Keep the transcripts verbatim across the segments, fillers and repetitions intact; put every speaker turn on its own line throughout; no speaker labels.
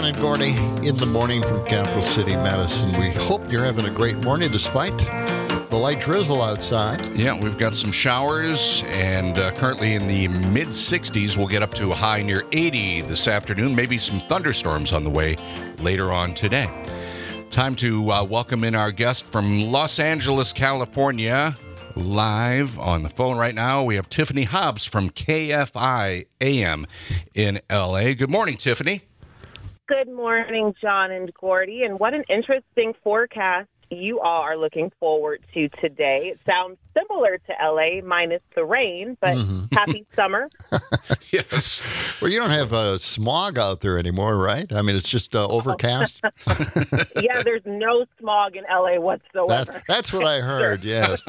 John and Gordy in the morning from Capital City, Madison. We hope you're having a great morning despite the light drizzle outside.
Yeah, we've got some showers, and uh, currently in the mid sixties. We'll get up to a high near eighty this afternoon. Maybe some thunderstorms on the way later on today. Time to uh, welcome in our guest from Los Angeles, California. Live on the phone right now, we have Tiffany Hobbs from K F I A M in L A. Good morning, Tiffany.
Good morning, John and Gordy. And what an interesting forecast you all are looking forward to today. It sounds similar to L A, minus the rain, but mm-hmm. Happy summer.
Yes.
Well, you don't have uh, smog out there anymore, right? I mean, it's just uh, overcast.
Yeah, there's no smog in L A whatsoever.
That, that's what I heard, yes.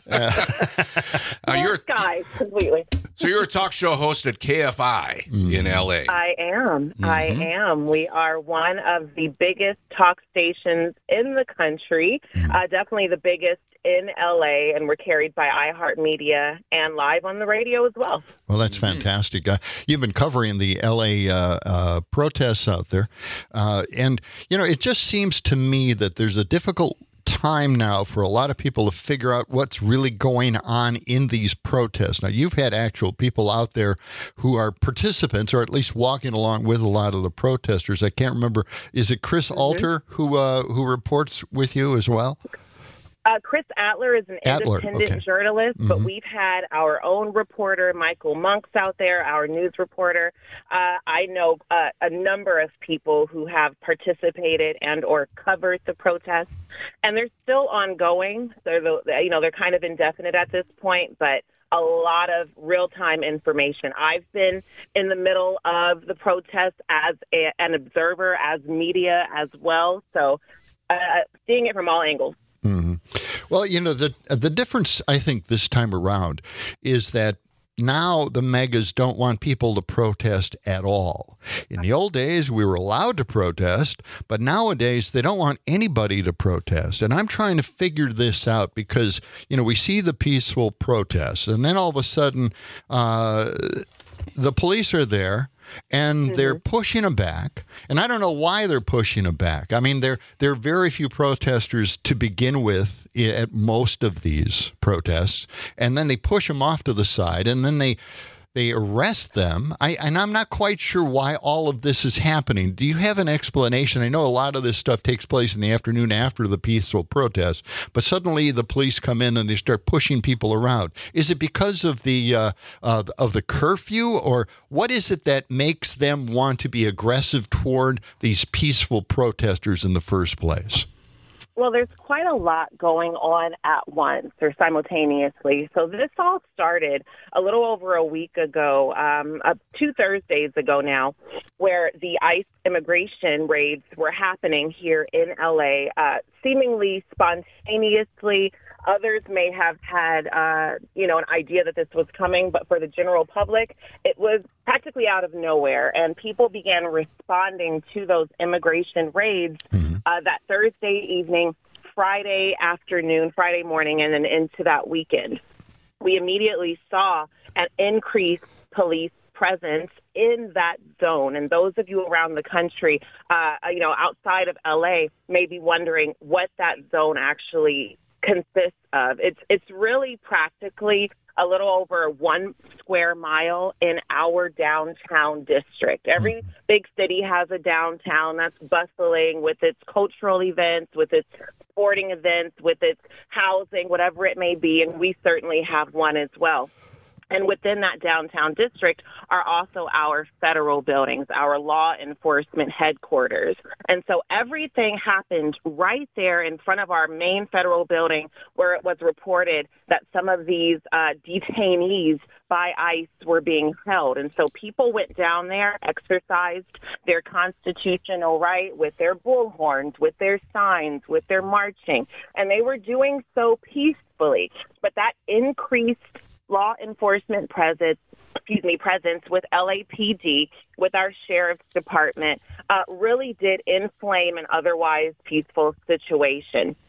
uh, you're
skies completely.
So you're a talk show host at K F I mm. in L A.
I am. Mm-hmm. I am. We are one of the biggest talk stations in the country, mm. uh, definitely the biggest in L A, and we're carried by iHeartMedia and live on the radio as well.
Well, that's fantastic. Uh, you've been covering the L A uh, uh, protests out there, uh, and, you know, it just seems to me that there's a difficult time now for a lot of people to figure out what's really going on in these protests. Now, you've had actual people out there who are participants, or at least walking along with a lot of the protesters. I can't remember. Is it Chris mm-hmm. Alter who uh, who reports with you as well?
Uh, Chris Adler is an
Adler,
independent
okay.
journalist, mm-hmm. but we've had our own reporter, Michael Monks, out there, our news reporter. Uh, I know uh, a number of people who have participated and or covered the protests, and they're still ongoing. They're the, you know, they're kind of indefinite at this point, but a lot of real-time information. I've been in the middle of the protests as a, an observer, as media as well, so uh, seeing it from all angles.
Mm-hmm. Well, you know, the the difference, I think, this time around is that now the megas don't want people to protest at all. In the old days, we were allowed to protest, but nowadays they don't want anybody to protest. And I'm trying to figure this out because, you know, we see the peaceful protests, and then all of a sudden uh, the police are there. And mm-hmm. they're pushing them back. And I don't know why they're pushing them back. I mean, there, there are very few protesters to begin with at most of these protests. And then they push them off to the side. And then they they arrest them. I, and I'm not quite sure why all of this is happening. Do you have an explanation? I know a lot of this stuff takes place in the afternoon after the peaceful protest. But suddenly the police come in and they start pushing people around. Is it because of the uh, uh, of the curfew, or what is it that makes them want to be aggressive toward these peaceful protesters in the first place?
Well, there's quite a lot going on at once or simultaneously. So this all started a little over a week ago, um, uh, two Thursdays ago now, where the ICE immigration raids were happening here in L A, uh, seemingly spontaneously. Others may have had, uh, you know, an idea that this was coming, but for the general public, it was practically out of nowhere. And people began responding to those immigration raids mm-hmm. uh, that Thursday evening, Friday afternoon, Friday morning, and then into that weekend. We immediately saw an increased police presence in that zone. And those of you around the country, uh, you know, outside of L A may be wondering what that zone actually consists of. It's it's really practically a little over one square mile in our downtown district. Every big city has a downtown that's bustling with its cultural events, with its sporting events, with its housing, whatever it may be, and we certainly have one as well. And within that downtown district are also our federal buildings, our law enforcement headquarters. And so everything happened right there in front of our main federal building, where it was reported that some of these uh, detainees by ICE were being held. And so people went down there, exercised their constitutional right with their bullhorns, with their signs, with their marching, and they were doing so peacefully. But that increased law enforcement presence, excuse me, presence with L A P D, with our sheriff's department, uh, really did inflame an otherwise peaceful situation.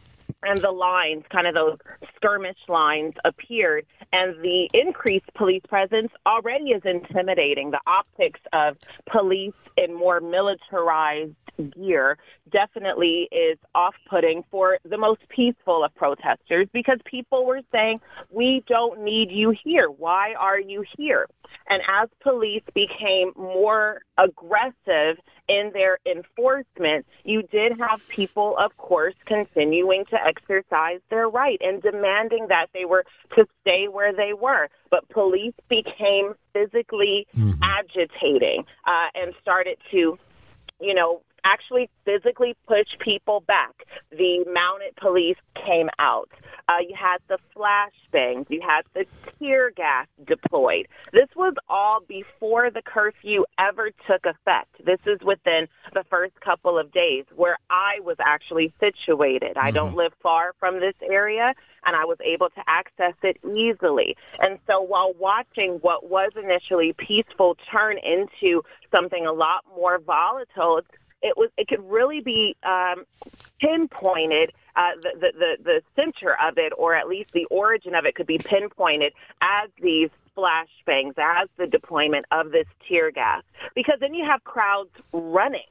and the lines, kind of those skirmish lines, appeared, and the increased police presence already is intimidating. The optics of police in more militarized gear definitely is off-putting for the most peaceful of protesters, because people were saying, we don't need you here. Why are you here? And as police became more aggressive in their enforcement, you did have people, of course, continuing to exercise their right and demanding that they were to stay where they were. But police became physically mm-hmm. agitating uh, and started to, you know, actually physically push people back. The mounted police came out. Uh, you had the flashbangs. You had the tear gas deployed. This was all before the curfew ever took effect. This is within the first couple of days where I was actually situated. Mm-hmm. I don't live far from this area, and I was able to access it easily. And so while watching what was initially peaceful turn into something a lot more volatile, It was. It could really be um, pinpointed. Uh, the, the the the center of it, or at least the origin of it, could be pinpointed as these flashbangs, as the deployment of this tear gas. Because then you have crowds running.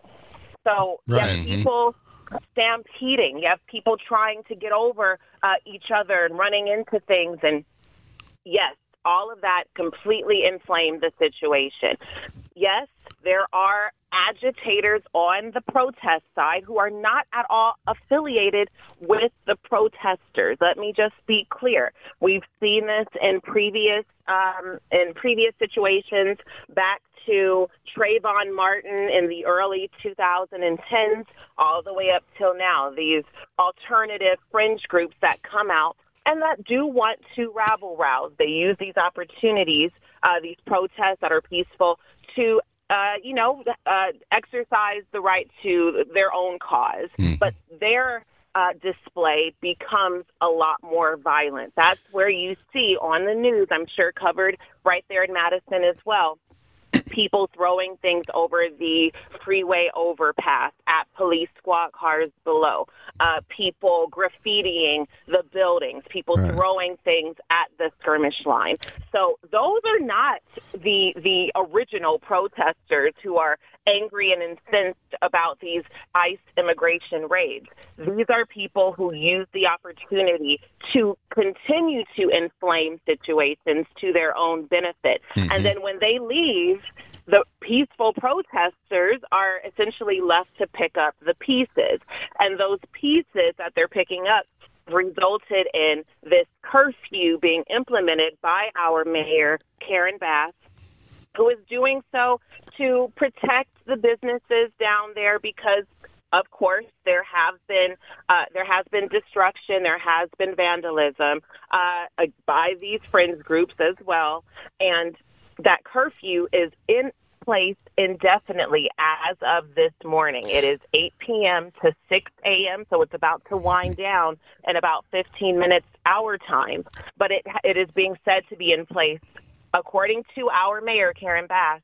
So you
right.
have people stampeding. You have people trying to get over uh, each other and running into things. And yes, all of that completely inflamed the situation. Yes, there are agitators on the protest side who are not at all affiliated with the protesters. Let me just be clear. We've seen this in previous um, in previous situations, back to Trayvon Martin in the early two thousand tens, all the way up till now. These alternative fringe groups that come out and that do want to rabble rouse. They use these opportunities, uh, these protests that are peaceful, to Uh, you know, uh, exercise the right to their own cause. Mm-hmm. But their uh, display becomes a lot more violent. That's where you see on the news, I'm sure covered right there in Madison as well, people throwing things over the freeway overpass at police squad cars below, uh, people graffitiing the buildings, people right. throwing things at the skirmish line. So those are not the the original protesters who are angry and incensed about these ICE immigration raids. These are people who use the opportunity to continue to inflame situations to their own benefit. Mm-hmm. And then when they leave, the peaceful protesters are essentially left to pick up the pieces. And those pieces that they're picking up resulted in this curfew being implemented by our mayor, Karen Bass, who is doing so to protect the businesses down there because, of course, there have been uh, there has been destruction, there has been vandalism uh, by these fringe groups as well, and that curfew is in place indefinitely as of this morning. It is eight p.m. to six a.m., so it's about to wind down in about fifteen minutes our time, but it it is being said to be in place, according to our mayor, Karen Bass,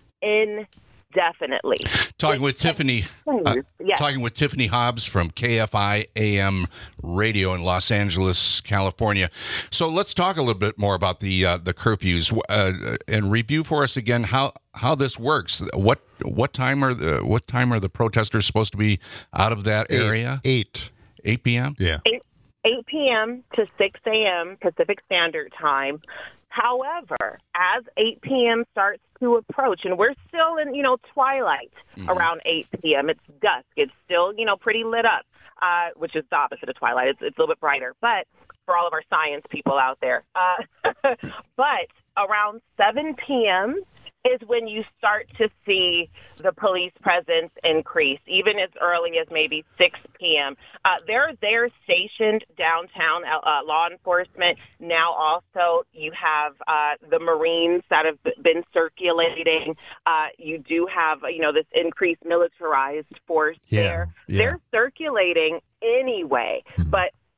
indefinitely.
Talking with Tiffany, uh,
yes.
talking with Tiffany Hobbs from K F I A M Radio in Los Angeles, California. So let's talk a little bit more about the uh, the curfews uh, and review for us again how how this works. What what time are the what time are the protesters supposed to be out of that
eight,
area?
Eight.
Eight p.m.
Yeah.
Eight, eight p.m. to six a.m. Pacific Standard Time. However, as eight p.m. starts to approach, and we're still in, you know, twilight mm-hmm. around eight p.m. It's dusk. It's still, you know, pretty lit up, uh, which is the opposite of twilight. It's, it's a little bit brighter, but for all of our science people out there. Uh, but around seven p.m. is when you start to see the police presence increase, even as early as maybe six p.m. Uh, they're there stationed downtown, uh, law enforcement. Now also you have uh, the Marines that have been circulating. Uh, you do have, you know, this increased militarized force
yeah,
there.
Yeah.
They're circulating anyway, mm-hmm. but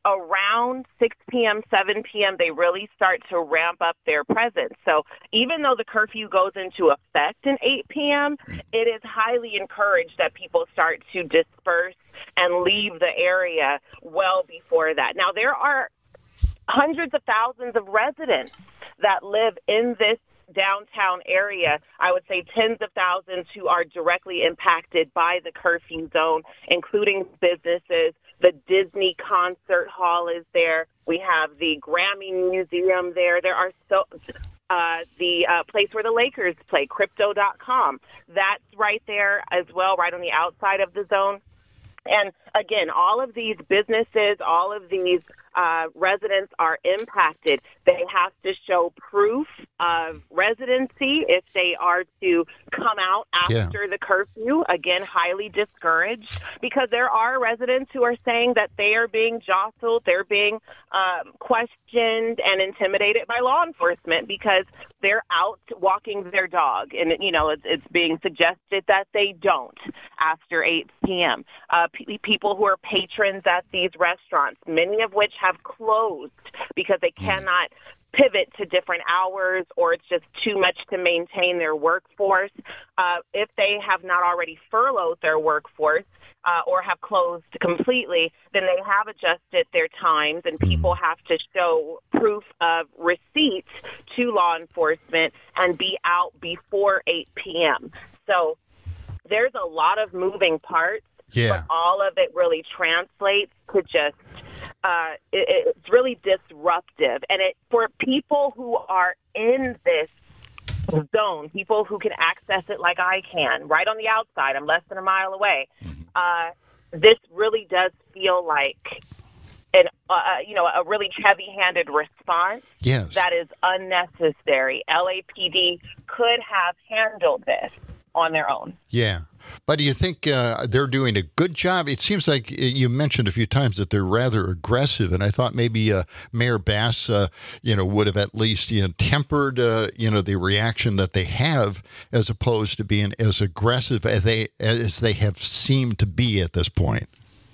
around six p.m., seven p.m., they really start to ramp up their presence. So even though the curfew goes into effect at eight p.m., it is highly encouraged that people start to disperse and leave the area well before that. Now, there are hundreds of thousands of residents that live in this downtown area. I would say tens of thousands who are directly impacted by the curfew zone, including businesses. The Disney concert hall is there. We have the Grammy Museum there. There are so uh, the uh, place where the Lakers play, crypto dot com. That's right there as well, right on the outside of the zone. And again, all of these businesses, all of these uh, residents are impacted. They have to show proof of residency if they are to come out after yeah. the curfew. Again, highly discouraged, because there are residents who are saying that they are being jostled, they're being um, questioned and intimidated by law enforcement because they're out walking their dog. And, you know, it's, it's being suggested that they don't after eight p.m. Uh, p- people who are patrons at these restaurants, many of which have closed because they cannot pivot to different hours, or it's just too much to maintain their workforce. Uh, if they have not already furloughed their workforce uh, or have closed completely, then they have adjusted their times, and people have to show proof of receipts to law enforcement and be out before eight p.m. So there's a lot of moving parts,
yeah.
but all of it really translates to just Uh, it, it's really disruptive. And it for people who are in this zone, people who can access it like I can, right on the outside, I'm less than a mile away, uh, this really does feel like an, uh, you know, a really heavy-handed response
yes.
that is unnecessary. L A P D could have handled this on their own.
Yeah. But do you think uh, they're doing a good job? It seems like you mentioned a few times that they're rather aggressive, and I thought maybe uh, Mayor Bass, uh, you know, would have at least you know tempered, uh, you know, the reaction that they have, as opposed to being as aggressive as they as they have seemed to be at this point.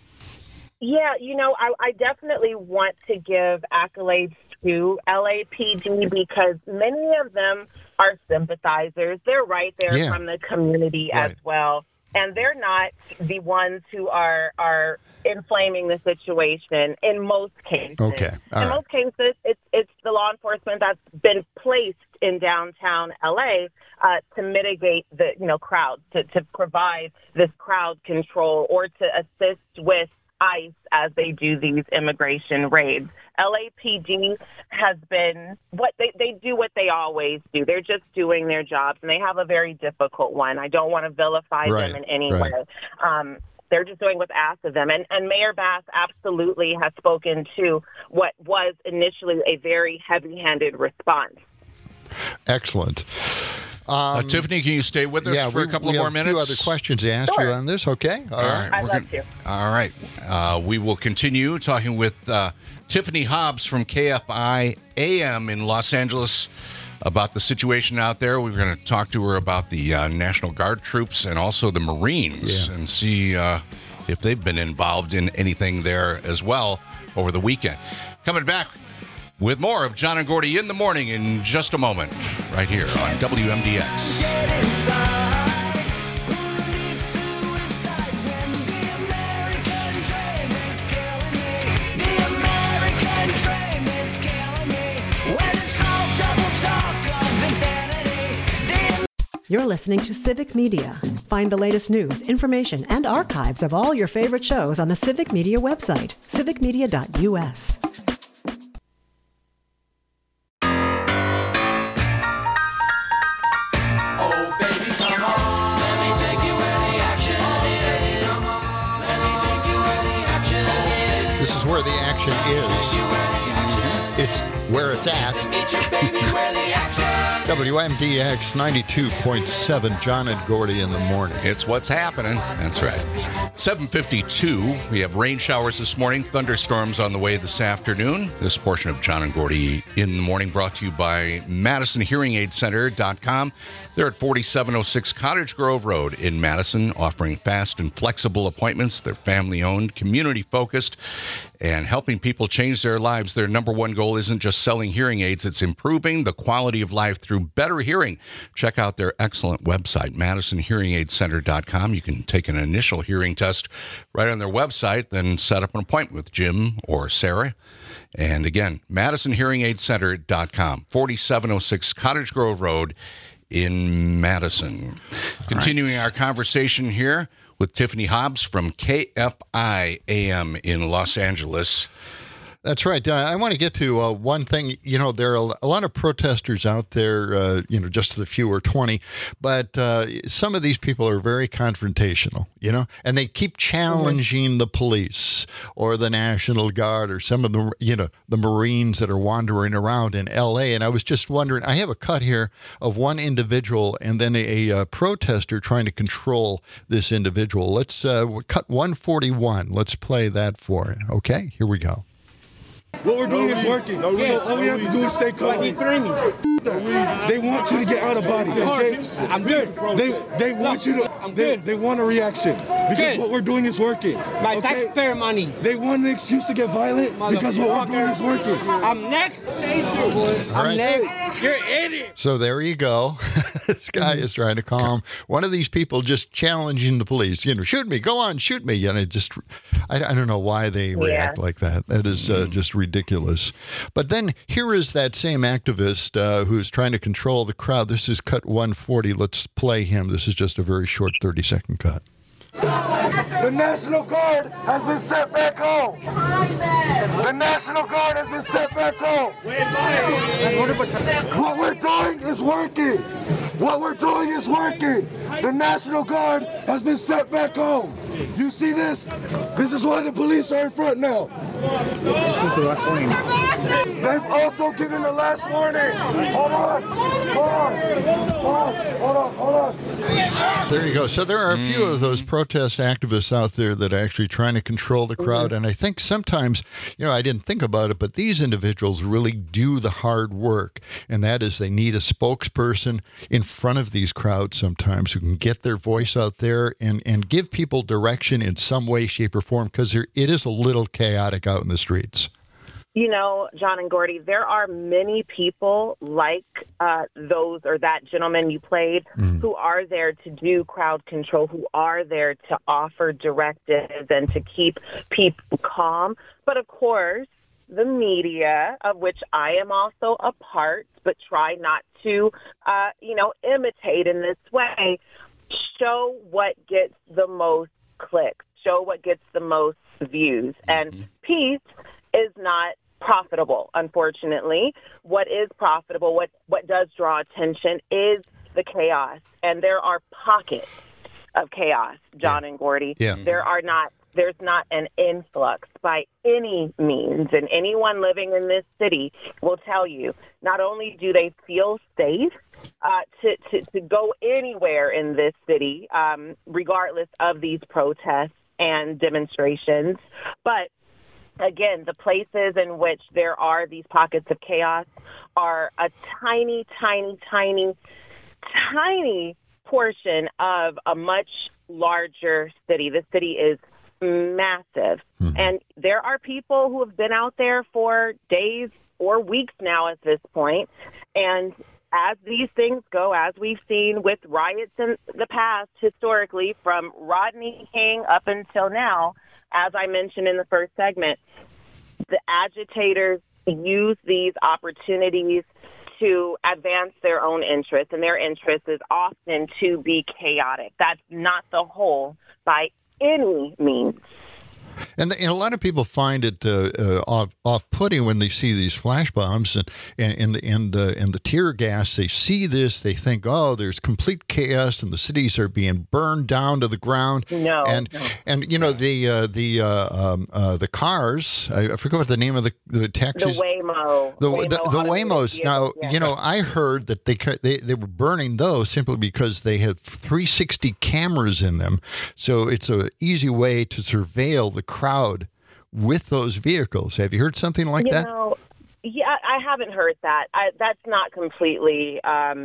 Yeah, you know, I, I definitely want to give accolades to L A P D because many of them are sympathizers. They're right there
yeah.
from the community
right.
as well. And they're not the ones who are are inflaming the situation in most cases.
Okay. All
in
right.
most cases, it's it's the law enforcement that's been placed in downtown L A uh, to mitigate the you know crowd, to, to provide this crowd control or to assist with ICE as they do these immigration raids. L A P D has been what they, they do what they always do. They're just doing their jobs, and they have a very difficult one. I don't want to vilify
right,
them in any
right.
way. Um, they're just doing what's asked of them. And, and Mayor Bass absolutely has spoken to what was initially a very heavy-handed response.
Excellent. Um,
uh, Tiffany, can you stay with us
yeah,
for
we,
a couple
we
of more
have
minutes?
A few other questions to ask
Sure.
you on this, okay? All,
All
right.
right.
I'd
We're
love
gonna,
to.
All right. Uh, we will continue talking with uh, Tiffany Hobbs from K F I A M in Los Angeles about the situation out there. We're going to talk to her about the uh, National Guard troops and also the Marines
Yeah.
and see uh, if they've been involved in anything there as well over the weekend. Coming back with more of John and Gordy in the morning in just a moment, right here on W M D X.
You're listening to Civic Media. Find the latest news, information, and archives of all your favorite shows on the Civic Media website, civic media dot u s.
This is where the action is. It's where it's at. W M D X ninety-two point seven, John and Gordy in the morning.
It's what's happening. That's right. seven fifty-two. We have rain showers this morning. Thunderstorms on the way this afternoon. This portion of John and Gordy in the morning brought to you by Madison Hearing Aid Center dot com. They're at forty-seven oh six Cottage Grove Road in Madison, offering fast and flexible appointments. They're family-owned, community-focused, and helping people change their lives. Their number one goal isn't just selling hearing aids, it's improving the quality of life through better hearing. Check out their excellent website, madison hearing aid center dot com. You can take an initial hearing test right on their website, then set up an appointment with Jim or Sarah. And again, madison hearing aid center dot com, forty-seven oh six Cottage Grove Road in Madison. Continuing our conversation here with Tiffany Hobbs from K F I A M in Los Angeles.
That's right. Uh, I want to get to uh, one thing. You know, there are a lot of protesters out there, uh, you know, just the few or twenty, but uh, some of these people are very confrontational, you know, and they keep challenging mm-hmm. the police or the National Guard or some of the, you know, the Marines that are wandering around in L A. And I was just wondering, I have a cut here of one individual and then a, a protester trying to control this individual. Let's uh, cut one forty-one. Let's play that for it. Okay, here we go.
What we're doing is working, so all we have to do is stay calm. They want you to get out of body, okay?
I'm good.
They they want you to.
I'm
they,
good.
they want a reaction because what we're doing is working.
My
okay?
taxpayer money.
They want an excuse to get violent because what we're doing is working.
I'm next. Thank you. I'm
right.
next. You're an idiot.
So there you go. This guy is trying to calm one of these people, just challenging the police. You know, shoot me, go on, shoot me. And it just, I, I don't know why they react yeah. like that. That is uh, just ridiculous. But then here is that same activist uh, who's trying to control the crowd. This is cut one forty. Let's play him. This is just a very short thirty second cut.
The National Guard has been sent back home. The National Guard has been sent back home. What we're doing is working. What we're doing is working. The National Guard has been sent back home. You see this? This is why the police are in front now. This is the last warning. They've also given the last warning. Hold on. Hold on. Hold on. Hold on. Hold on.
There you go. So there are a few of those protest activists out there that are actually trying to control the crowd. And I think sometimes, you know, I didn't think about it, but these individuals really do the hard work. And that is they need a spokesperson in front of these crowds sometimes who can get their voice out there and, and give people direction in some way, shape, or form, because it is a little chaotic out in the streets.
You know, John and Gordy, there are many people like uh, those or that gentleman you played mm. who are there to do crowd control, who are there to offer directives and to keep people calm. But of course, the media, of which I am also a part, but try not to, uh, you know, imitate in this way, show what gets the most clicks, show what gets the most views. Mm-hmm. And peace is not profitable, unfortunately. What is profitable, what, what does draw attention is the chaos. And there are pockets of chaos, John yeah. and Gordy.
Yeah.
There are not, there's not an influx by any means. And anyone living in this city will tell you, not only do they feel safe uh, to, to, to go anywhere in this city, um, regardless of these protests and demonstrations, but again, the places in which there are these pockets of chaos are a tiny, tiny, tiny, tiny portion of a much larger city. The city is massive. Mm-hmm. And there are people who have been out there for days or weeks now at this point. And as these things go, as we've seen with riots in the past, historically, from Rodney King up until now, as I mentioned in the first segment, the agitators use these opportunities to advance their own interests, and their interest is often to be chaotic. That's not the whole by any means.
And, the, and a lot of people find it uh, uh, off, off-putting when they see these flash bombs and and and the, and, uh, and the tear gas. They see this, they think, oh, there's complete chaos, and the cities are being burned down to the ground.
No,
and
no.
and you know the uh, the uh, um, uh, the cars. I, I forget what the name of the the taxis.
The Waymo.
The
Waymo
the, the Waymos. Now
yeah.
you know I heard that they they they were burning those simply because they had three sixty cameras in them, so it's an easy way to surveil the crowd with those vehicles. Have you heard something like
you
that?
Know, yeah, I haven't heard that. I, that's not completely um,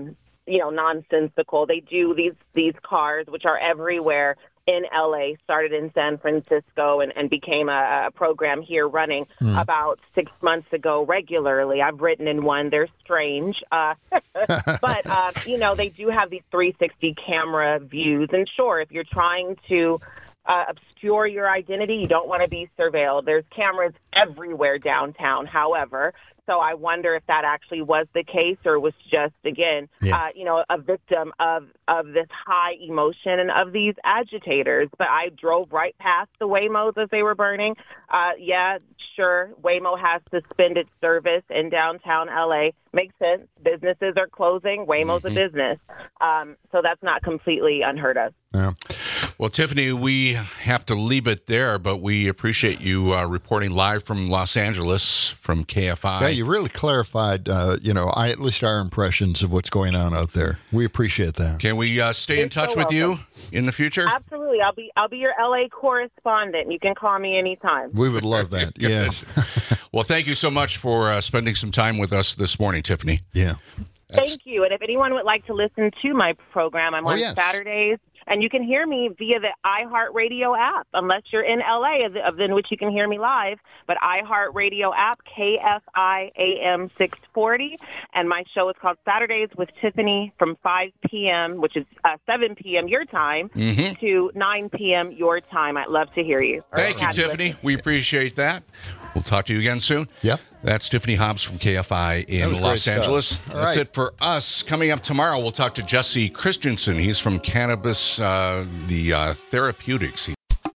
you know, nonsensical. They do these these cars, which are everywhere in L A, started in San Francisco and, and became a, a program here running mm. about six months ago regularly. I've written in one. They're strange. Uh, but, uh, you know, they do have these three sixty camera views. And sure, if you're trying to uh, obscure your identity, you don't want to be surveilled. There's cameras everywhere downtown, however. So I wonder if that actually was the case or was just, again, yeah. uh, you know, a victim of, of this high emotion and of these agitators. But I drove right past the Waymos as they were burning. Uh, yeah, sure, Waymo has suspended service in downtown L A. Makes sense. Businesses are closing. Waymo's mm-hmm. a business. Um, so that's not completely unheard of.
Yeah. Well, Tiffany, we have to leave it there, but we appreciate you uh, reporting live from Los Angeles from K F I.
Yeah, you really clarified, uh, you know, I, at least our impressions of what's going on out there. We appreciate that.
Can we uh, stay
You're
in touch
so
with
welcome.
you in the future?
Absolutely. I'll be I'll be your L A correspondent. You can call me anytime.
We would love that. Yes.
Well, thank you so much for uh, spending some time with us this morning, Tiffany.
Yeah.
That's... Thank you. And if anyone would like to listen to my program, I'm
oh,
on
yes.
Saturdays. And you can hear me via the iHeartRadio app, unless you're in L A, in which you can hear me live. But iHeartRadio app, K F I A M six forty. And my show is called Saturdays with Tiffany from five p.m., which is uh, seven p.m. your time, mm-hmm. to nine p.m. your time. I'd love to hear you.
Thank you, Tiffany. We appreciate that. We'll talk to you again soon.
Yep.
That's Tiffany Hobbs from K F I in Los Angeles. That's right. It for us. Coming up tomorrow, we'll talk to Jesse Christensen. He's from Cannabis, uh, the uh, Therapeutics.